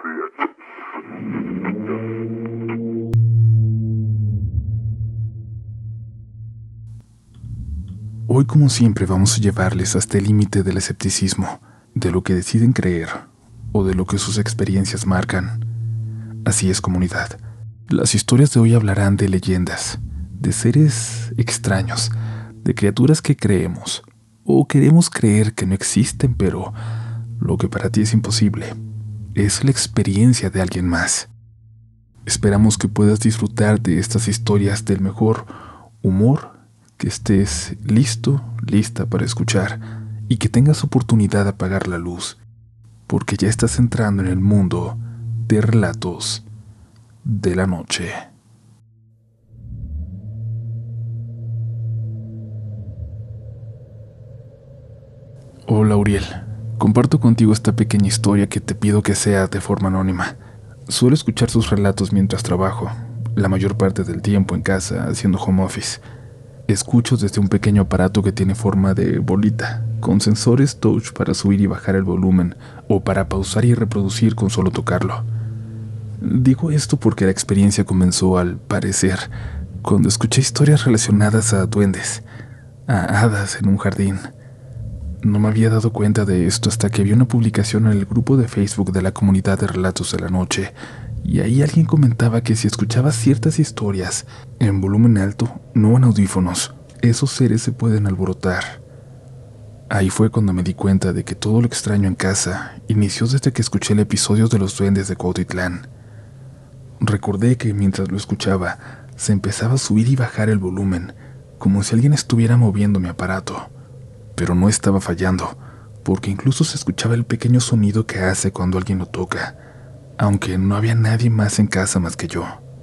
Hoy, como siempre, vamos a llevarles hasta el límite del escepticismo, de lo que deciden creer o de lo que sus experiencias marcan. Así es, comunidad. Las historias de hoy hablarán de leyendas, de seres extraños, de criaturas que creemos o queremos creer que no existen, pero lo que para ti es imposible es la experiencia de alguien más. Esperamos que puedas disfrutar de estas historias del mejor humor, que estés listo, lista para escuchar y que tengas oportunidad de apagar la luz, porque ya estás entrando en el mundo de relatos de la noche. Hola, Uriel. Comparto contigo esta pequeña historia que te pido que sea de forma anónima. Suelo escuchar sus relatos mientras trabajo, la mayor parte del tiempo en casa haciendo home office. Escucho desde un pequeño aparato que tiene forma de bolita, con sensores touch para subir y bajar el volumen o para pausar y reproducir con solo tocarlo. Digo esto porque la experiencia comenzó, al parecer, cuando escuché historias relacionadas a duendes, a hadas en un jardín. No me había dado cuenta de esto hasta que vi una publicación en el grupo de Facebook de la comunidad de relatos de la noche, y ahí alguien comentaba que si escuchabas ciertas historias en volumen alto, no en audífonos, esos seres se pueden alborotar. Ahí fue cuando me di cuenta de que todo lo extraño en casa inició desde que escuché el episodio de los duendes de Cuautitlán. Recordé que mientras lo escuchaba, se empezaba a subir y bajar el volumen, como si alguien estuviera moviendo mi aparato. Pero no estaba fallando, porque incluso se escuchaba el pequeño sonido que hace cuando alguien lo toca, aunque no había nadie más en casa más que yo.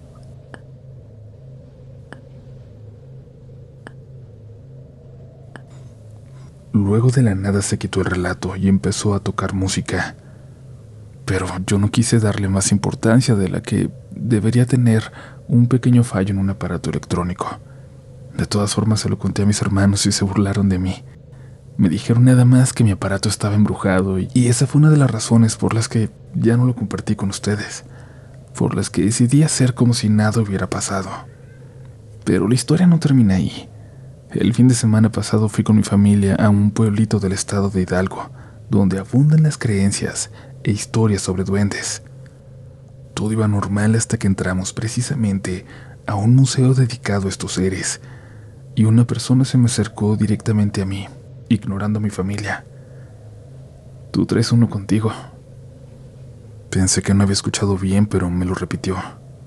Luego de la nada se quitó el relato y empezó a tocar música, pero yo no quise darle más importancia de la que debería tener un pequeño fallo en un aparato electrónico. De todas formas se lo conté a mis hermanos y se burlaron de mí. Me dijeron nada más que mi aparato estaba embrujado y esa fue una de las razones por las que ya no lo compartí con ustedes, por las que decidí hacer como si nada hubiera pasado. Pero la historia no termina ahí. El fin de semana pasado fui con mi familia a un pueblito del estado de Hidalgo, donde abundan las creencias e historias sobre duendes. Todo iba normal hasta que entramos precisamente a un museo dedicado a estos seres, y una persona se me acercó directamente a mí, ignorando a mi familia. «Tú traes uno contigo». Pensé que no había escuchado bien, pero me lo repitió.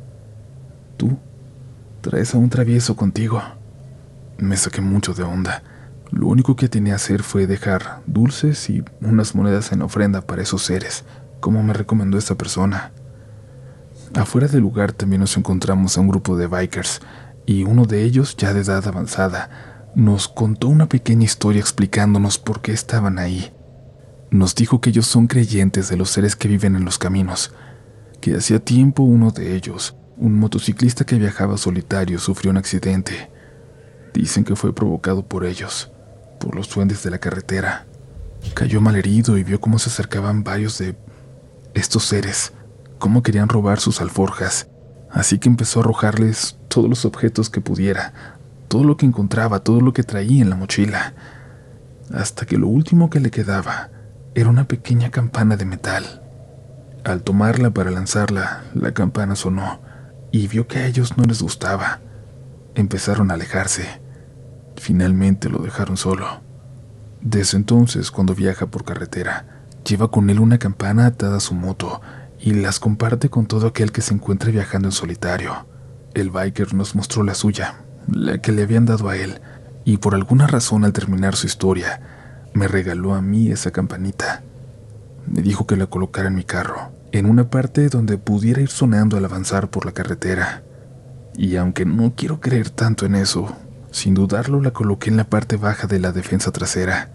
«Tú traes a un travieso contigo». Me saqué mucho de onda. Lo único que tenía que hacer fue dejar dulces y unas monedas en ofrenda para esos seres, como me recomendó esta persona. Afuera del lugar también nos encontramos a un grupo de bikers, y uno de ellos, ya de edad avanzada, nos contó una pequeña historia explicándonos por qué estaban ahí. Nos dijo que ellos son creyentes de los seres que viven en los caminos, que hacía tiempo uno de ellos, un motociclista que viajaba solitario, sufrió un accidente. Dicen que fue provocado por ellos, por los duendes de la carretera. Cayó malherido y vio cómo se acercaban varios de estos seres, cómo querían robar sus alforjas, así que empezó a arrojarles todos los objetos que pudiera, todo lo que encontraba, todo lo que traía en la mochila, hasta que lo último que le quedaba era una pequeña campana de metal. Al tomarla para lanzarla, la campana sonó y vio que a ellos no les gustaba. Empezaron a alejarse. Finalmente lo dejaron solo. Desde entonces, cuando viaja por carretera, lleva con él una campana atada a su moto y las comparte con todo aquel que se encuentre viajando en solitario. El biker nos mostró la suya, la que le habían dado a él, y por alguna razón al terminar su historia, me regaló a mí esa campanita. Me dijo que la colocara en mi carro, en una parte donde pudiera ir sonando al avanzar por la carretera. Y aunque no quiero creer tanto en eso, sin dudarlo la coloqué en la parte baja de la defensa trasera.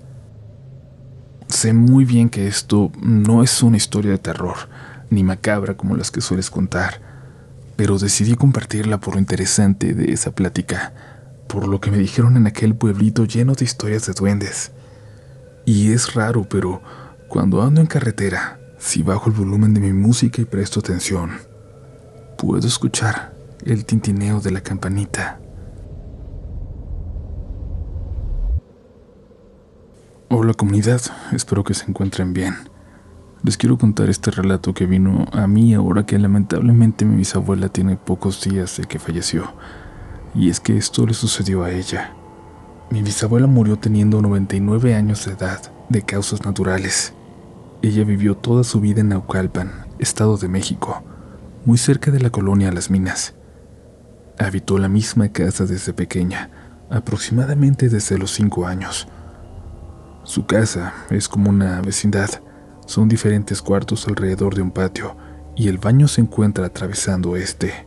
Sé muy bien que esto no es una historia de terror, ni macabra como las que sueles contar, pero decidí compartirla por lo interesante de esa plática, por lo que me dijeron en aquel pueblito lleno de historias de duendes. Y es raro, pero cuando ando en carretera, Si bajo el volumen de mi música y presto atención, puedo escuchar el tintineo de la campanita. Hola comunidad, espero que se encuentren bien. Les quiero contar este relato que vino a mí ahora que lamentablemente mi bisabuela tiene pocos días de que falleció. Y es que esto le sucedió a ella. Mi bisabuela murió teniendo 99 años de edad, de causas naturales. Ella vivió toda su vida en Naucalpan, Estado de México, muy cerca de la colonia Las Minas. Habitó la misma casa desde pequeña, aproximadamente desde los 5 años. Su casa es como una vecindad. Son diferentes cuartos alrededor de un patio y el baño se encuentra atravesando este.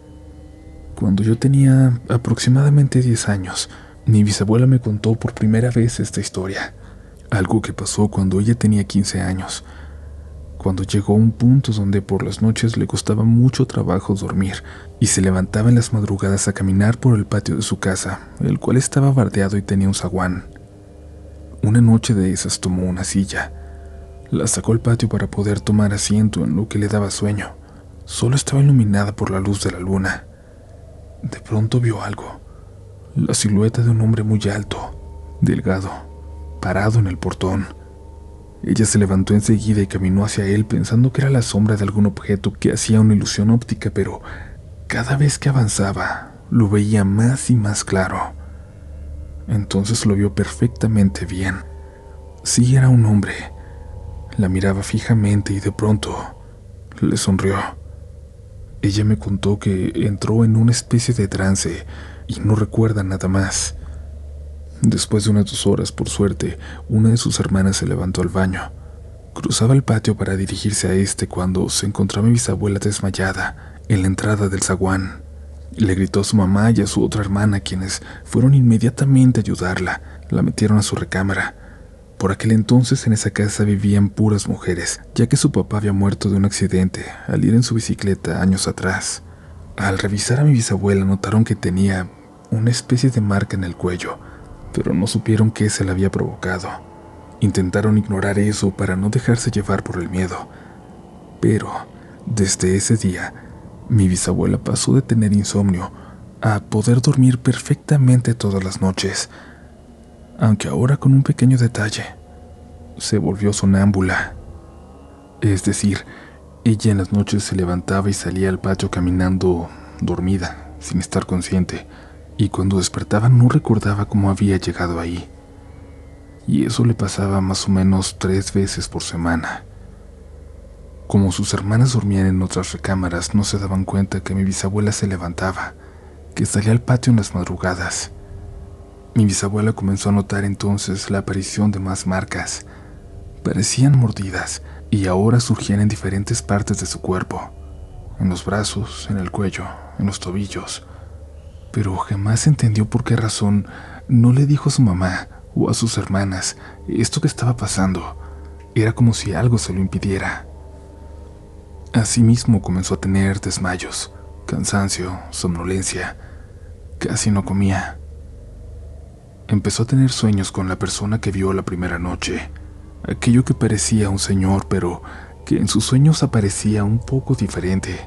Cuando yo tenía aproximadamente 10 años, mi bisabuela me contó por primera vez esta historia, algo que pasó cuando ella tenía 15 años, cuando llegó a un punto donde por las noches le costaba mucho trabajo dormir y se levantaba en las madrugadas a caminar por el patio de su casa, el cual estaba bardeado y tenía un zaguán. Una noche de esas tomó una silla. La sacó al patio para poder tomar asiento en lo que le daba sueño. Solo estaba iluminada por la luz de la luna. De pronto vio algo. La silueta de un hombre muy alto, delgado, parado en el portón. Ella se levantó enseguida y caminó hacia él pensando que era la sombra de algún objeto que hacía una ilusión óptica, pero cada vez que avanzaba, lo veía más y más claro. Entonces lo vio perfectamente bien. Sí, era un hombre. La miraba fijamente y de pronto le sonrió. Ella me contó que entró en una especie de trance y no recuerda nada más. Después de unas 2 horas, por suerte, una de sus hermanas se levantó al baño. Cruzaba el patio para dirigirse a este cuando se encontraba mi bisabuela desmayada en la entrada del zaguán. Le gritó a su mamá y a su otra hermana, quienes fueron inmediatamente a ayudarla. La metieron a su recámara. Por aquel entonces en esa casa vivían puras mujeres, ya que su papá había muerto de un accidente al ir en su bicicleta años atrás. Al revisar a mi bisabuela notaron que tenía una especie de marca en el cuello, pero no supieron qué se la había provocado. Intentaron ignorar eso para no dejarse llevar por el miedo. Pero, desde ese día, mi bisabuela pasó de tener insomnio a poder dormir perfectamente todas las noches, aunque ahora con un pequeño detalle. Se volvió sonámbula. Es decir, ella en las noches se levantaba y salía al patio caminando dormida, sin estar consciente, y cuando despertaba no recordaba cómo había llegado ahí. Y eso le pasaba más o menos 3 veces por semana. Como sus hermanas dormían en otras recámaras, no se daban cuenta que mi bisabuela se levantaba, que salía al patio en las madrugadas. Mi bisabuela comenzó a notar entonces la aparición de más marcas. Parecían mordidas y ahora surgían en diferentes partes de su cuerpo, en los brazos, en el cuello, en los tobillos. Pero jamás entendió por qué razón no le dijo a su mamá o a sus hermanas esto que estaba pasando. Era como si algo se lo impidiera. Asimismo comenzó a tener desmayos, cansancio, somnolencia. Casi no comía. Empezó a tener sueños con la persona que vio la primera noche, aquello que parecía un señor, pero que en sus sueños aparecía un poco diferente.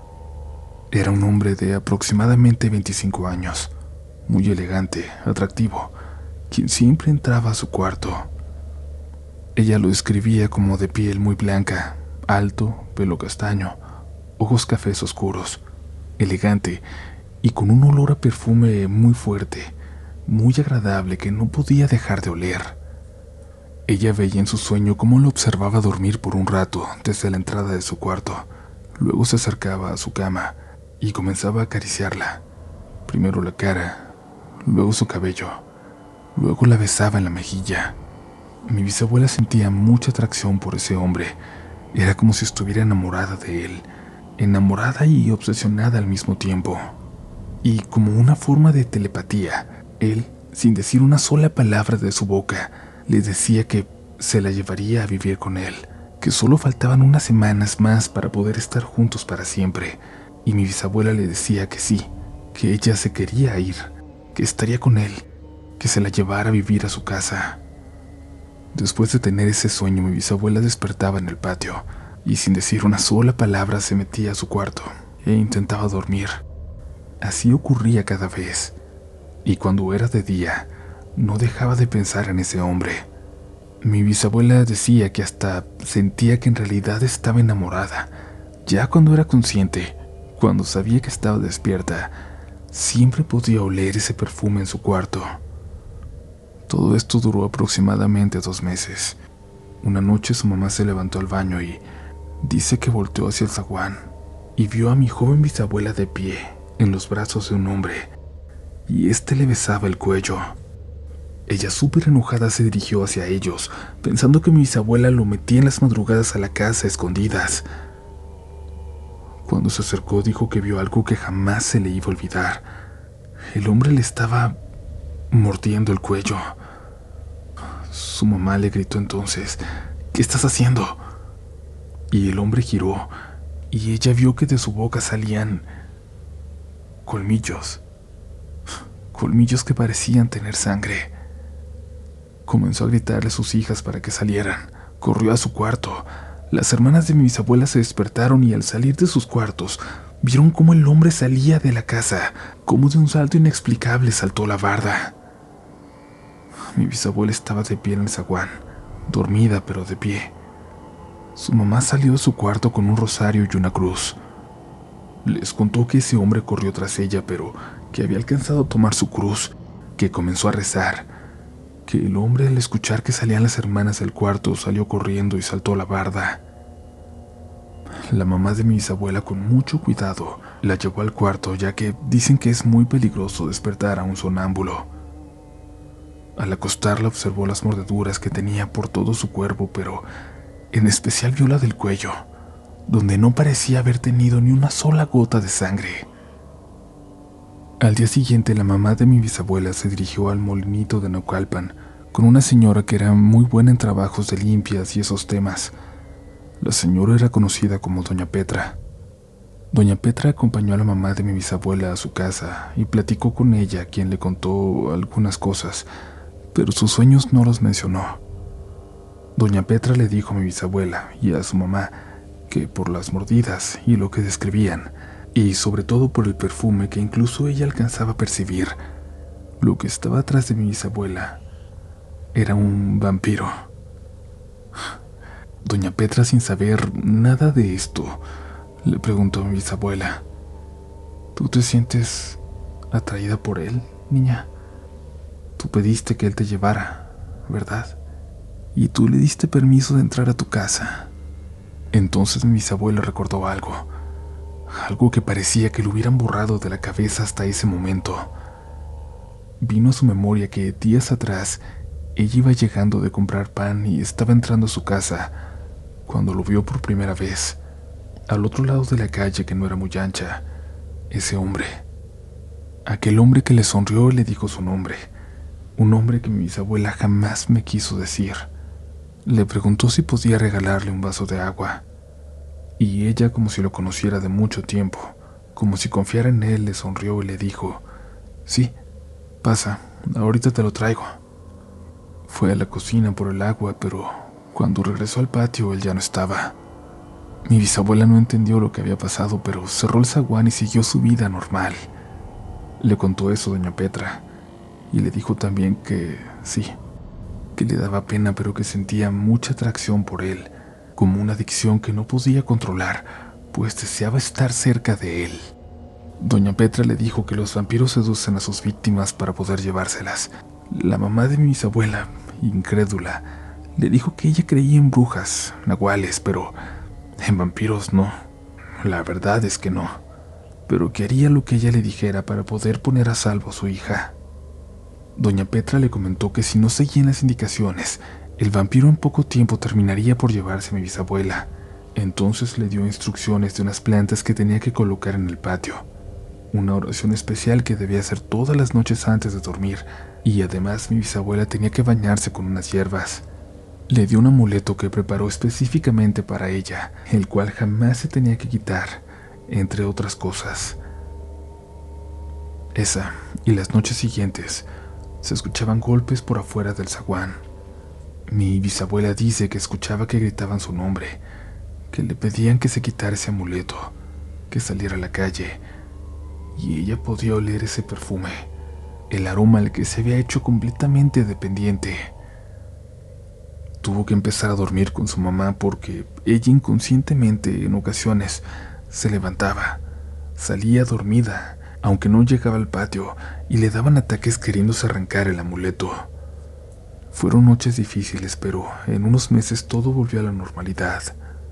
Era un hombre de aproximadamente 25 años, muy elegante, atractivo, quien siempre entraba a su cuarto. Ella lo describía como de piel muy blanca, alto, pelo castaño, ojos cafés oscuros, elegante y con un olor a perfume muy fuerte, muy agradable que no podía dejar de oler. Ella veía en su sueño cómo lo observaba dormir por un rato desde la entrada de su cuarto. Luego se acercaba a su cama y comenzaba a acariciarla. Primero la cara, luego su cabello, luego la besaba en la mejilla. Mi bisabuela sentía mucha atracción por ese hombre. Era como si estuviera enamorada de él, enamorada y obsesionada al mismo tiempo. Y como una forma de telepatía, él, sin decir una sola palabra de su boca, le decía que se la llevaría a vivir con él, que solo faltaban unas semanas más para poder estar juntos para siempre. Y mi bisabuela le decía que sí, que ella se quería ir, que estaría con él, que se la llevara a vivir a su casa. Después de tener ese sueño, mi bisabuela despertaba en el patio y sin decir una sola palabra se metía a su cuarto e intentaba dormir. Así ocurría cada vez, y cuando era de día, no dejaba de pensar en ese hombre. Mi bisabuela decía que hasta sentía que en realidad estaba enamorada. Ya cuando era consciente, cuando sabía que estaba despierta, siempre podía oler ese perfume en su cuarto. Todo esto duró aproximadamente 2 meses. Una noche su mamá se levantó al baño y dice que volteó hacia el zaguán y vio a mi joven bisabuela de pie en los brazos de un hombre, y éste le besaba el cuello. Ella, súper enojada, se dirigió hacia ellos, pensando que mi bisabuela lo metía en las madrugadas a la casa a escondidas. Cuando se acercó, dijo que vio algo que jamás se le iba a olvidar. El hombre le estaba mordiendo el cuello. Su mamá le gritó entonces: «¿Qué estás haciendo?». Y el hombre giró, y ella vio que de su boca salían colmillos. Colmillos que parecían tener sangre. Comenzó a gritarle a sus hijas para que salieran. Corrió a su cuarto. Las hermanas de mi bisabuela se despertaron y al salir de sus cuartos vieron cómo el hombre salía de la casa, cómo de un salto inexplicable saltó la barda. Mi bisabuela estaba de pie en el zaguán, dormida pero de pie. Su mamá salió de su cuarto con un rosario y una cruz. Les contó que ese hombre corrió tras ella, pero que había alcanzado a tomar su cruz, que comenzó a rezar, que el hombre, al escuchar que salían las hermanas del cuarto, salió corriendo y saltó la barda. La mamá de mi bisabuela, con mucho cuidado, la llevó al cuarto, ya que dicen que es muy peligroso despertar a un sonámbulo. Al acostarla observó las mordeduras que tenía por todo su cuerpo, pero en especial vio la del cuello, donde no parecía haber tenido ni una sola gota de sangre. Al día siguiente, la mamá de mi bisabuela se dirigió al molinito de Naucalpan con una señora que era muy buena en trabajos de limpias y esos temas. La señora era conocida como Doña Petra. Doña Petra acompañó a la mamá de mi bisabuela a su casa y platicó con ella, quien le contó algunas cosas, pero sus sueños no los mencionó. Doña Petra le dijo a mi bisabuela y a su mamá que por las mordidas y lo que describían, y sobre todo por el perfume que incluso ella alcanzaba a percibir, lo que estaba atrás de mi bisabuela era un vampiro. Doña Petra, sin saber nada de esto, le preguntó a mi bisabuela: «¿Tú te sientes atraída por él, niña? Tú pediste que él te llevara, ¿verdad? Y tú le diste permiso de entrar a tu casa». Entonces mi bisabuela recordó algo que parecía que lo hubieran borrado de la cabeza hasta ese momento. Vino a su memoria que días atrás ella iba llegando de comprar pan y estaba entrando a su casa cuando lo vio por primera vez, al otro lado de la calle que no era muy ancha, ese hombre. Aquel hombre que le sonrió y le dijo su nombre, un nombre que mi bisabuela jamás me quiso decir. Le preguntó si podía regalarle un vaso de agua, y ella, como si lo conociera de mucho tiempo, como si confiara en él, le sonrió y le dijo: «Sí, pasa, ahorita te lo traigo». Fue a la cocina por el agua, pero cuando regresó al patio él ya no estaba. Mi bisabuela no entendió lo que había pasado, pero cerró el zaguán y siguió su vida normal. Le contó eso a Doña Petra, y le dijo también que sí, que le daba pena, pero que sentía mucha atracción por él, como una adicción que no podía controlar, pues deseaba estar cerca de él. Doña Petra le dijo que los vampiros seducen a sus víctimas para poder llevárselas. La mamá de mi bisabuela, incrédula, le dijo que ella creía en brujas, nahuales, pero en vampiros no. La verdad es que no, pero que haría lo que ella le dijera para poder poner a salvo a su hija. Doña Petra le comentó que si no seguían las indicaciones, el vampiro en poco tiempo terminaría por llevarse a mi bisabuela. Entonces le dio instrucciones de unas plantas que tenía que colocar en el patio, una oración especial que debía hacer todas las noches antes de dormir, y además mi bisabuela tenía que bañarse con unas hierbas. Le dio un amuleto que preparó específicamente para ella, el cual jamás se tenía que quitar, entre otras cosas. Esa y las noches siguientes se escuchaban golpes por afuera del zaguán. Mi bisabuela dice que escuchaba que gritaban su nombre, que le pedían que se quitara ese amuleto, que saliera a la calle, y ella podía oler ese perfume, el aroma al que se había hecho completamente dependiente. Tuvo que empezar a dormir con su mamá porque ella inconscientemente en ocasiones se levantaba, salía dormida, aunque no llegaba al patio, y le daban ataques queriéndose arrancar el amuleto. Fueron noches difíciles, pero en unos meses todo volvió a la normalidad.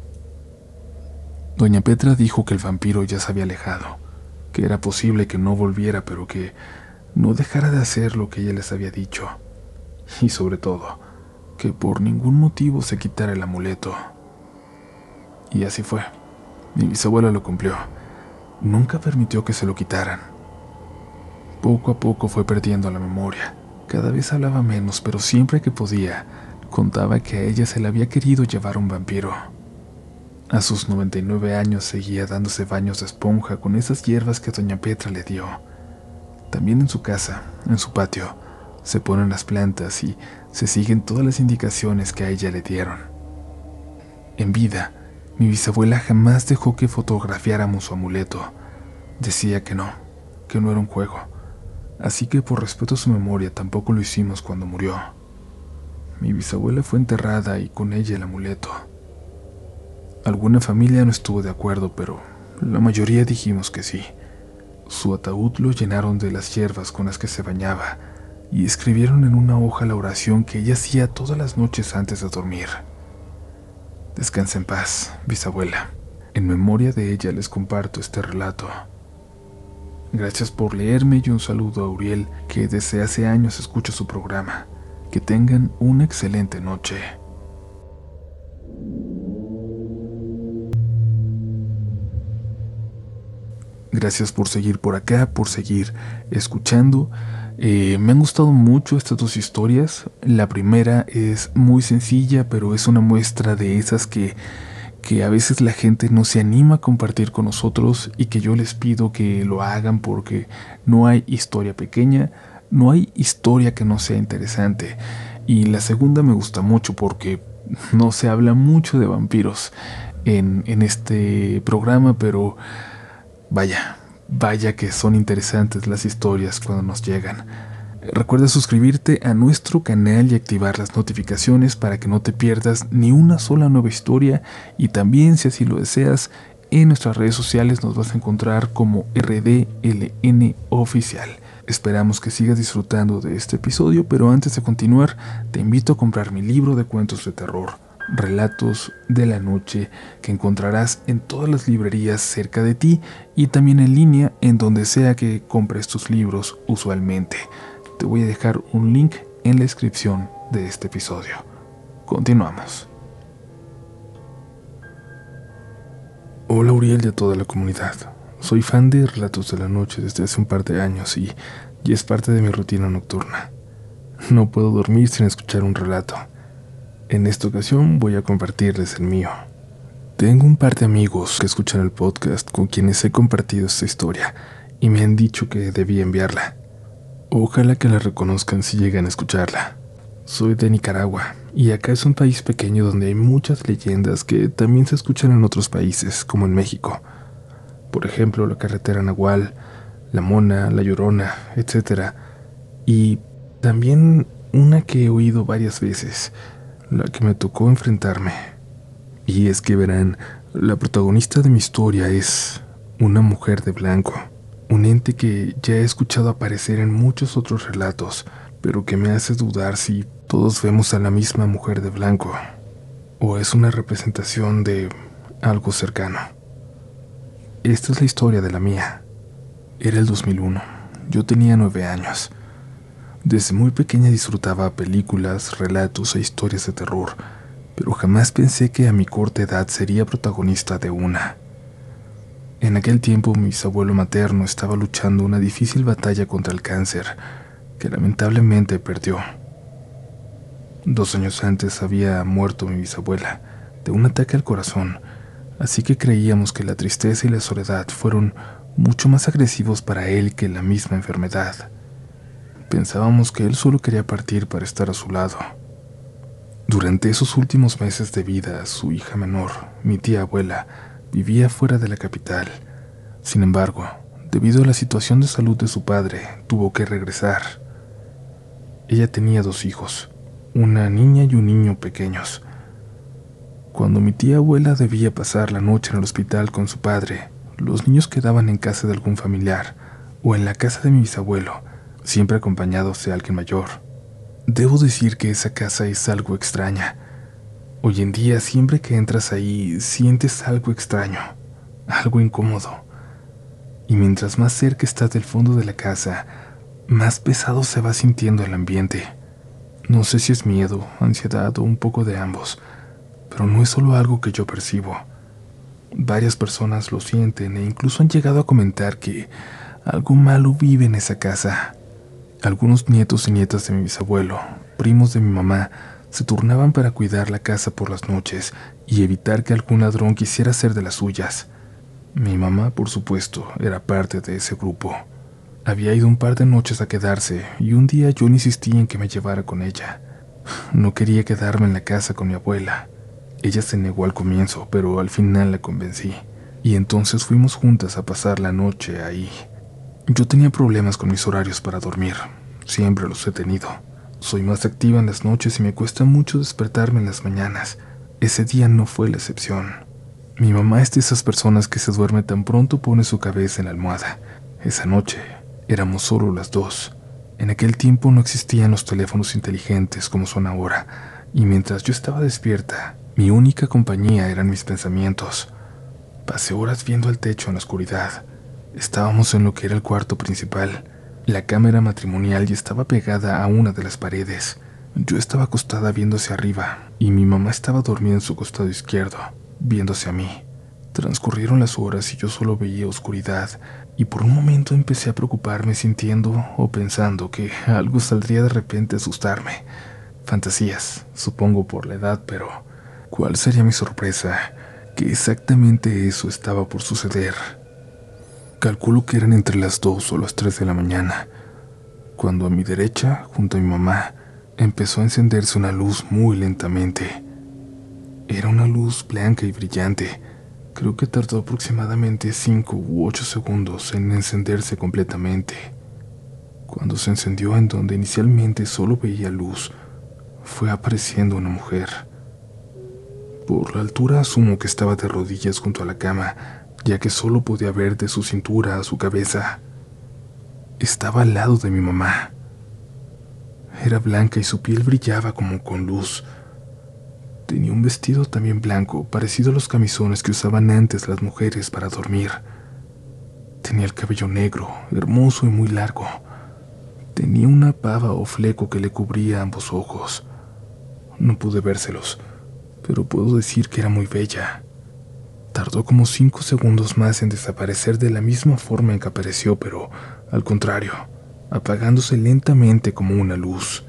Doña Petra dijo que el vampiro ya se había alejado, que era posible que no volviera, pero que no dejara de hacer lo que ella les había dicho. Y sobre todo, que por ningún motivo se quitara el amuleto. Y así fue. Mi bisabuela lo cumplió. Nunca permitió que se lo quitaran. Poco a poco fue perdiendo la memoria. Cada vez hablaba menos, pero siempre que podía, contaba que a ella se le había querido llevar un vampiro. A sus 99 años seguía dándose baños de esponja con esas hierbas que doña Petra le dio. También en su casa, en su patio, se ponen las plantas y se siguen todas las indicaciones que a ella le dieron. En vida, mi bisabuela jamás dejó que fotografiáramos su amuleto. Decía que no era un juego. Así que por respeto a su memoria tampoco lo hicimos cuando murió. Mi bisabuela fue enterrada y con ella el amuleto. Alguna familia no estuvo de acuerdo, pero la mayoría dijimos que sí. Su ataúd lo llenaron de las hierbas con las que se bañaba y escribieron en una hoja la oración que ella hacía todas las noches antes de dormir. Descansa en paz, bisabuela. En memoria de ella les comparto este relato. Gracias por leerme y un saludo a Uriel, que desde hace años escucha su programa. Que tengan una excelente noche. Gracias por seguir por acá, por seguir escuchando. Me han gustado mucho estas dos historias. La primera es muy sencilla, pero es una muestra de esas que a veces la gente no se anima a compartir con nosotros y que yo les pido que lo hagan porque no hay historia pequeña, no hay historia que no sea interesante. Y la segunda me gusta mucho porque no se habla mucho de vampiros en este programa, pero vaya que son interesantes las historias cuando nos llegan. Recuerda suscribirte a nuestro canal y activar las notificaciones para que no te pierdas ni una sola nueva historia, y también, si así lo deseas, en nuestras redes sociales nos vas a encontrar como RDLN Oficial. Esperamos que sigas disfrutando de este episodio, pero antes de continuar, te invito a comprar mi libro de cuentos de terror, Relatos de la Noche, que encontrarás en todas las librerías cerca de ti y también en línea en donde sea que compres tus libros usualmente. Te voy a dejar un link en la descripción de este episodio. Continuamos. Hola Uriel y a toda la comunidad. Soy fan de Relatos de la Noche desde hace un par de años y es parte de mi rutina nocturna. No puedo dormir sin escuchar un relato. En esta ocasión voy a compartirles el mío. Tengo un par de amigos que escuchan el podcast con quienes he compartido esta historia y me han dicho que debí enviarla. Ojalá que la reconozcan si llegan a escucharla. Soy de Nicaragua y acá es un país pequeño donde hay muchas leyendas que también se escuchan en otros países, como en México. Por ejemplo, la carretera Nahual, la Mona, la Llorona, etc. Y también una que he oído varias veces, la que me tocó enfrentarme. Y es que verán, la protagonista de mi historia es una mujer de blanco. Un ente que ya he escuchado aparecer en muchos otros relatos, pero que me hace dudar si todos vemos a la misma mujer de blanco, o es una representación de algo cercano. Esta es la historia de la mía. Era el 2001. Yo tenía 9 años. Desde muy pequeña disfrutaba películas, relatos e historias de terror, pero jamás pensé que a mi corta edad sería protagonista de una. En aquel tiempo mi bisabuelo materno estaba luchando una difícil batalla contra el cáncer, que lamentablemente perdió. 2 años antes había muerto mi bisabuela de un ataque al corazón, así que creíamos que la tristeza y la soledad fueron mucho más agresivos para él que la misma enfermedad. Pensábamos que él solo quería partir para estar a su lado. Durante esos últimos meses de vida, su hija menor, mi tía abuela, vivía fuera de la capital. Sin embargo, debido a la situación de salud de su padre, tuvo que regresar. Ella tenía 2 hijos, una niña y un niño pequeños. Cuando mi tía abuela debía pasar la noche en el hospital con su padre, los niños quedaban en casa de algún familiar o en la casa de mi bisabuelo, siempre acompañados de alguien mayor. Debo decir que esa casa es algo extraña. Hoy en día, siempre que entras ahí, sientes algo extraño, algo incómodo. Y mientras más cerca estás del fondo de la casa, más pesado se va sintiendo el ambiente. No sé si es miedo, ansiedad o un poco de ambos, pero no es solo algo que yo percibo. Varias personas lo sienten e incluso han llegado a comentar que algo malo vive en esa casa. Algunos nietos y nietas de mi bisabuelo, primos de mi mamá, se turnaban para cuidar la casa por las noches y evitar que algún ladrón quisiera hacer de las suyas. Mi mamá, por supuesto, era parte de ese grupo. Había ido un par de noches a quedarse y un día yo le insistí en que me llevara con ella. No quería quedarme en la casa con mi abuela. Ella se negó al comienzo, pero al final la convencí, y entonces fuimos juntas a pasar la noche ahí. Yo tenía problemas con mis horarios para dormir. Siempre los he tenido. Soy más activa en las noches y me cuesta mucho despertarme en las mañanas. Ese día no fue la excepción. Mi mamá es de esas personas que se duerme tan pronto pone su cabeza en la almohada. Esa noche éramos solo las dos. En aquel tiempo no existían los teléfonos inteligentes como son ahora, y mientras yo estaba despierta, mi única compañía eran mis pensamientos. Pasé horas viendo al techo en la oscuridad. Estábamos en lo que era el cuarto principal. La cama era matrimonial y estaba pegada a una de las paredes. Yo estaba acostada viendo hacia arriba y mi mamá estaba dormida en su costado izquierdo, viendo hacia mí. Transcurrieron las horas y yo solo veía oscuridad, y por un momento empecé a preocuparme sintiendo o pensando que algo saldría de repente a asustarme. Fantasías, supongo por la edad, pero ¿cuál sería mi sorpresa? Que exactamente eso estaba por suceder. Calculo que eran entre las 2 o las 3 de la mañana, cuando a mi derecha, junto a mi mamá, empezó a encenderse una luz muy lentamente. Era una luz blanca y brillante. Creo que tardó aproximadamente 5 u 8 segundos en encenderse completamente. Cuando se encendió en donde inicialmente solo veía luz, fue apareciendo una mujer. Por la altura asumo que estaba de rodillas junto a la cama, ya que solo podía ver de su cintura a su cabeza. Estaba al lado de mi mamá. Era blanca y su piel brillaba como con luz. Tenía un vestido también blanco, parecido a los camisones que usaban antes las mujeres para dormir. Tenía el cabello negro, hermoso y muy largo. Tenía una pava o fleco que le cubría ambos ojos. No pude vérselos, pero puedo decir que era muy bella. Tardó como 5 segundos más en desaparecer de la misma forma en que apareció, pero, al contrario, apagándose lentamente como una luz.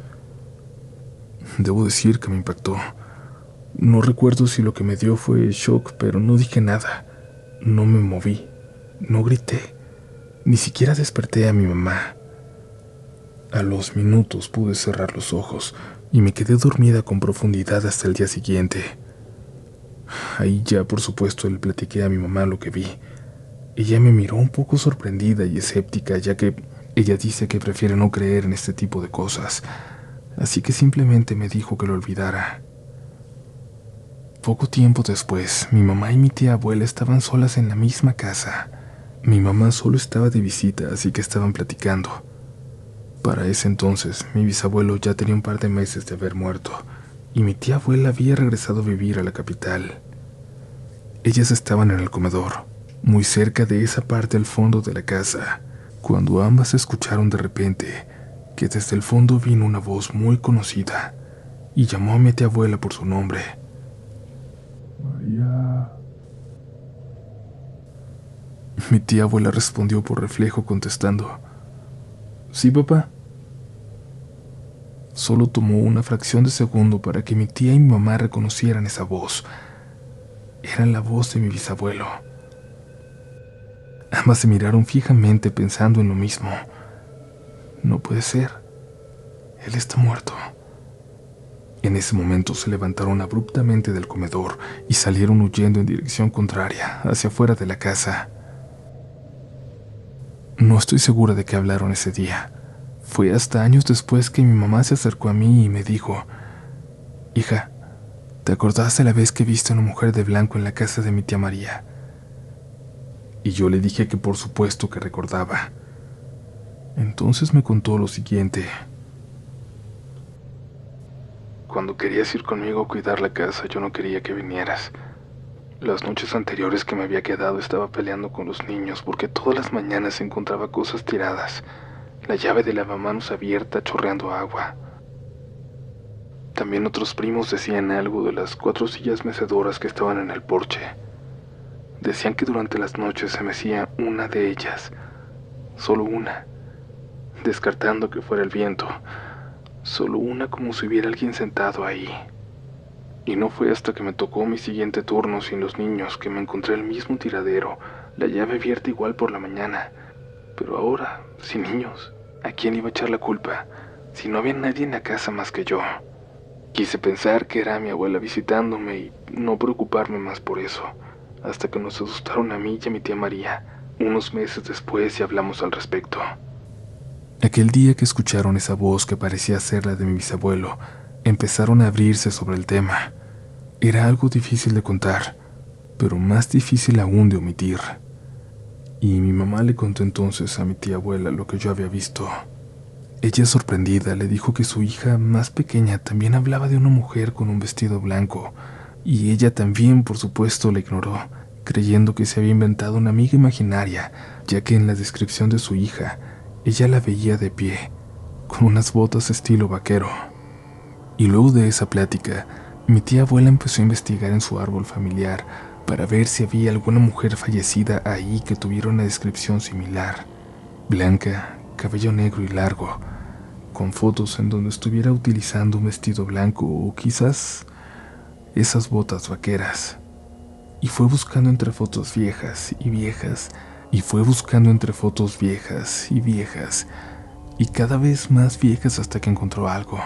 Debo decir que me impactó. No recuerdo si lo que me dio fue shock, pero no dije nada. No me moví, no grité, ni siquiera desperté a mi mamá. A los minutos pude cerrar los ojos y me quedé dormida con profundidad hasta el día siguiente. Ahí ya, por supuesto, le platiqué a mi mamá lo que vi. Ella me miró un poco sorprendida y escéptica, ya que ella dice que prefiere no creer en este tipo de cosas, así que simplemente me dijo que lo olvidara. Poco tiempo después, mi mamá y mi tía abuela estaban solas en la misma casa. Mi mamá solo estaba de visita, así que estaban platicando. Para ese entonces, mi bisabuelo ya tenía un par de meses de haber muerto, y mi tía abuela había regresado a vivir a la capital. Ellas estaban en el comedor, muy cerca de esa parte al fondo de la casa, cuando ambas escucharon de repente que desde el fondo vino una voz muy conocida y llamó a mi tía abuela por su nombre. María. Mi tía abuela respondió por reflejo contestando: «Sí, papá». Solo tomó una fracción de segundo para que mi tía y mi mamá reconocieran esa voz. Era la voz de mi bisabuelo. Ambas se miraron fijamente pensando en lo mismo. No puede ser. Él está muerto. En ese momento se levantaron abruptamente del comedor y salieron huyendo en dirección contraria, hacia afuera de la casa. No estoy segura de qué hablaron ese día. Fue hasta años después que mi mamá se acercó a mí y me dijo: «Hija, ¿te acordás de la vez que viste a una mujer de blanco en la casa de mi tía María?». Y yo le dije que por supuesto que recordaba. Entonces me contó lo siguiente: «Cuando querías ir conmigo a cuidar la casa, yo no quería que vinieras. Las noches anteriores que me había quedado estaba peleando con los niños porque todas las mañanas encontraba cosas tiradas, la llave de lavamanos abierta chorreando agua. También otros primos decían algo de las 4 sillas mecedoras que estaban en el porche. Decían que durante las noches se mecía una de ellas, solo una, descartando que fuera el viento, solo una, como si hubiera alguien sentado ahí. Y no fue hasta que me tocó mi siguiente turno sin los niños que me encontré el mismo tiradero, la llave abierta igual por la mañana. Pero ahora, sin niños, ¿a quién iba a echar la culpa si no había nadie en la casa más que yo? Quise pensar que era mi abuela visitándome y no preocuparme más por eso, hasta que nos asustaron a mí y a mi tía María unos meses después y hablamos al respecto. Aquel día que escucharon esa voz que parecía ser la de mi bisabuelo, empezaron a abrirse sobre el tema. Era algo difícil de contar, pero más difícil aún de omitir. Y mi mamá le contó entonces a mi tía abuela lo que yo había visto. Ella, sorprendida, le dijo que su hija más pequeña también hablaba de una mujer con un vestido blanco, y ella también, por supuesto, la ignoró, creyendo que se había inventado una amiga imaginaria, ya que en la descripción de su hija, ella la veía de pie, con unas botas estilo vaquero. Y luego de esa plática, mi tía abuela empezó a investigar en su árbol familiar para ver si había alguna mujer fallecida ahí que tuviera una descripción similar. Blanca, cabello negro y largo, con fotos en donde estuviera utilizando un vestido blanco o quizás esas botas vaqueras. Y fue buscando entre fotos viejas y viejas, y fue buscando entre fotos viejas y viejas, y cada vez más viejas hasta que encontró algo.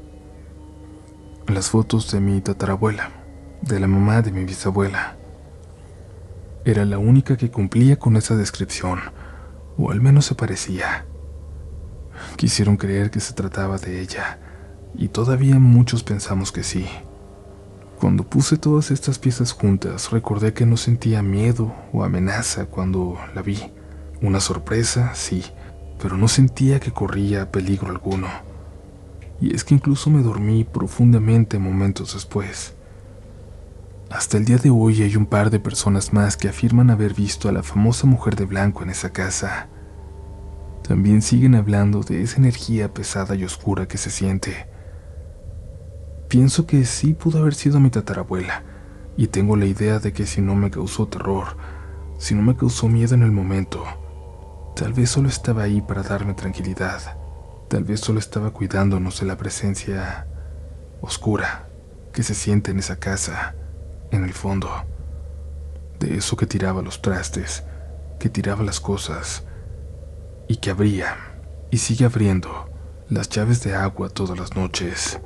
Las fotos de mi tatarabuela, de la mamá de mi bisabuela. Era la única que cumplía con esa descripción, o al menos se parecía. Quisieron creer que se trataba de ella, y todavía muchos pensamos que sí. Cuando puse todas estas piezas juntas, recordé que no sentía miedo o amenaza cuando la vi. Una sorpresa, sí, pero no sentía que corría peligro alguno. Y es que incluso me dormí profundamente momentos después. Hasta el día de hoy hay un par de personas más que afirman haber visto a la famosa mujer de blanco en esa casa. También siguen hablando de esa energía pesada y oscura que se siente. Pienso que sí pudo haber sido mi tatarabuela, y tengo la idea de que si no me causó terror, si no me causó miedo en el momento, tal vez solo estaba ahí para darme tranquilidad. Tal vez solo estaba cuidándonos de la presencia oscura que se siente en esa casa, en el fondo, de eso que tiraba los trastes, que tiraba las cosas, y que abría, y sigue abriendo, las llaves de agua todas las noches.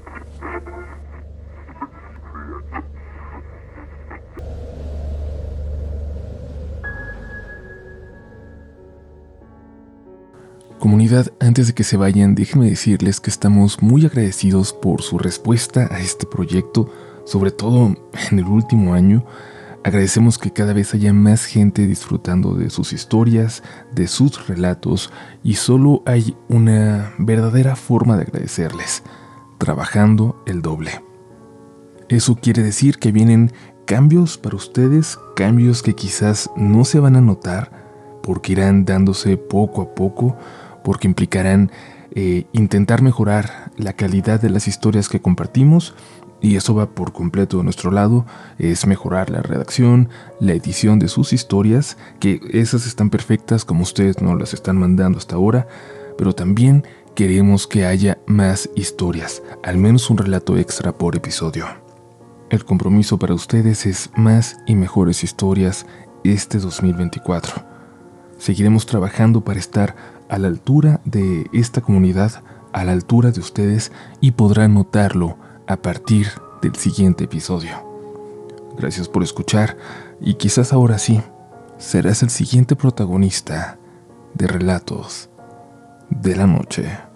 Comunidad, antes de que se vayan, déjenme decirles que estamos muy agradecidos por su respuesta a este proyecto, sobre todo en el último año. Agradecemos que cada vez haya más gente disfrutando de sus historias, de sus relatos, y solo hay una verdadera forma de agradecerles: trabajando el doble. Eso quiere decir que vienen cambios para ustedes, cambios que quizás no se van a notar, porque irán dándose poco a poco, porque implicarán intentar mejorar la calidad de las historias que compartimos, y eso va por completo de nuestro lado. Es mejorar la redacción, la edición de sus historias, que esas están perfectas como ustedes nos las están mandando hasta ahora, pero también queremos que haya más historias, al menos un relato extra por episodio. El compromiso para ustedes es más y mejores historias este 2024. Seguiremos trabajando para estar a la altura de esta comunidad, a la altura de ustedes, y podrán notarlo a partir del siguiente episodio. Gracias por escuchar y quizás ahora sí serás el siguiente protagonista de Relatos de la Noche.